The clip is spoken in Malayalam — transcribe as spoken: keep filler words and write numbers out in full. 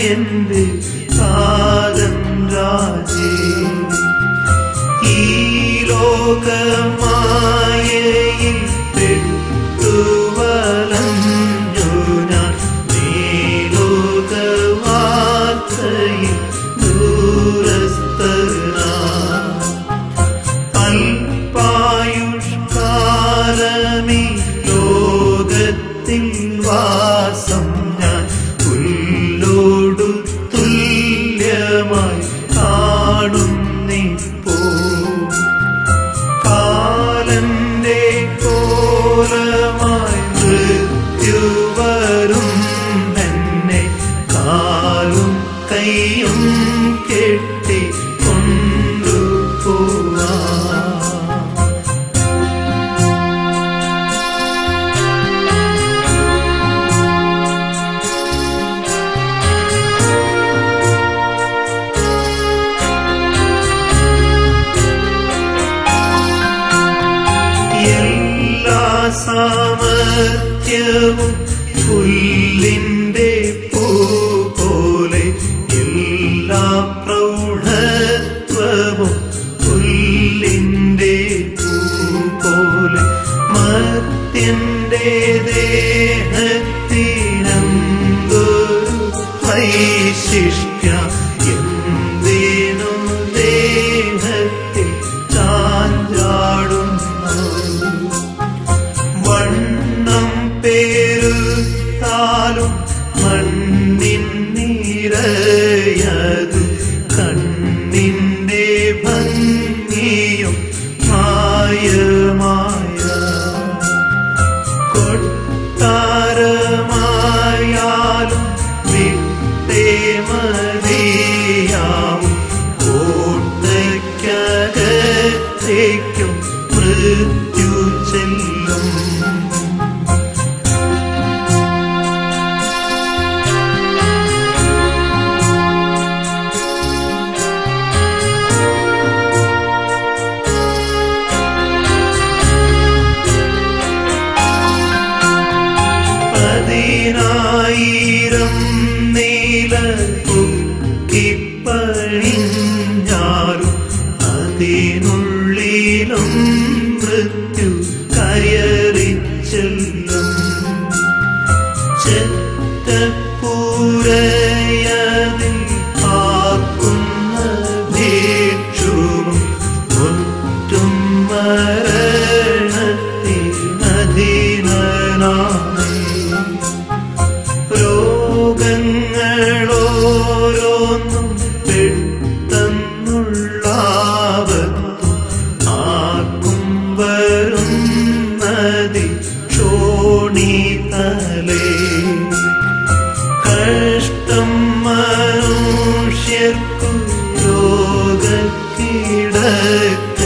എന്റെ കാതൻ രാജേ. ഈ ലോകമായയിൽ പെട്ടു വലഞ്ഞു ഞാൻ മേലോകവാർത്തയിൽ ദൂരസ്ഥനാ. അല്പായുഷ്കാലമീ ലോകത്തിൽ വാസം ഞാൻ പുല്ലോടു തുല്യമായി കാണുന്നിപ്പോ. കാലന്റെ കോലമായി മൃത്യു വരും എന്നെ കാലും കൈയും കെട്ടി കൊണ്ടുപോവാ. സാമർത്ഥ്യവും പുല്ലിന്റെ പൂ പോലെ, എല്ലാ പ്രൗഢത്വവും പുല്ലിന്റെ പൂ പോലെ. മർത്യന്റെ ദേഹത്തിനെന്തൊരു വൈശിഷ്ട്യ, എന്തിനു ദേഹത്തിൽ ചാഞ്ചാടുന്നു. വണ്ണം പേരുത്താലും മണ്ണിൻ നിറയതു, കണ്ണിന്റെ ഭംഗിയും മായമായ. കൊട്ടാരമായാലും വിട്ടേ മതിയാവും, കോട്ടയ്ക്കകത്തേക്കും മൃത്യു ചെല്ലും. പതിനായിരം നീല പൊക്കിപ്പണിഞ്ഞാലും അതിനുള്ളിലും മൃത്യു കയറിച്ചെല്ലും. ചെറ്റപ്പൂരയതിൽ ആക്കുന്ന ഭിക്ഷുവും ഒറ്റും മരണത്തിനധീനനാണ്. രോഗങ്ങളോരോന്നും പെട്ടെന്നുള്ളാപത്തും ആർക്കും വരുന്നതി ക്ഷോണിതലേ. കഷ്ടം മനുഷ്യർക്കു രോഗക്കിടക്ക